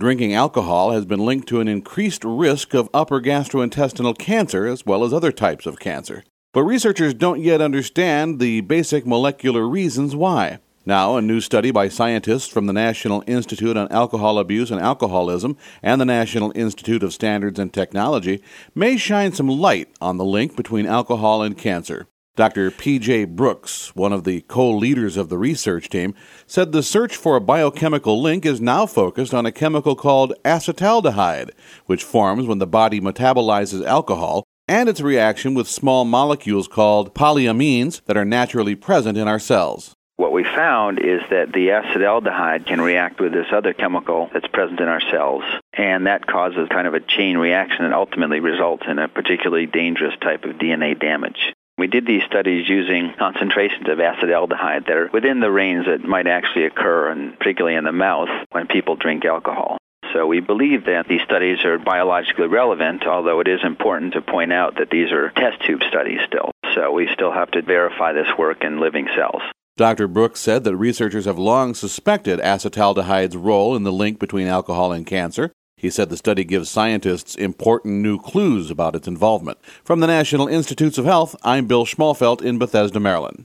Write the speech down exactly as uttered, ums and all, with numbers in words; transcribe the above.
drinking alcohol has been linked to an increased risk of upper gastrointestinal cancer as well as other types of cancer. But researchers don't yet understand the basic molecular reasons why. Now, a new study by scientists from the National Institute on Alcohol Abuse and Alcoholism and the National Institute of Standards and Technology may shine some light on the link between alcohol and cancer. Doctor P J Brooks, one of the co-leaders of the research team, said the search for a biochemical link is now focused on a chemical called acetaldehyde, which forms when the body metabolizes alcohol, and its reaction with small molecules called polyamines that are naturally present in our cells. What we found is that the acetaldehyde can react with this other chemical that's present in our cells, and that causes kind of a chain reaction and ultimately results in a particularly dangerous type of D N A damage. We did these studies using concentrations of acetaldehyde that are within the range that might actually occur, and particularly in the mouth, when people drink alcohol. So we believe that these studies are biologically relevant, although it is important to point out that these are test tube studies still. So we still have to verify this work in living cells. Doctor Brooks said that researchers have long suspected acetaldehyde's role in the link between alcohol and cancer. He said the study gives scientists important new clues about its involvement. From the National Institutes of Health, I'm Bill Schmalfelt in Bethesda, Maryland.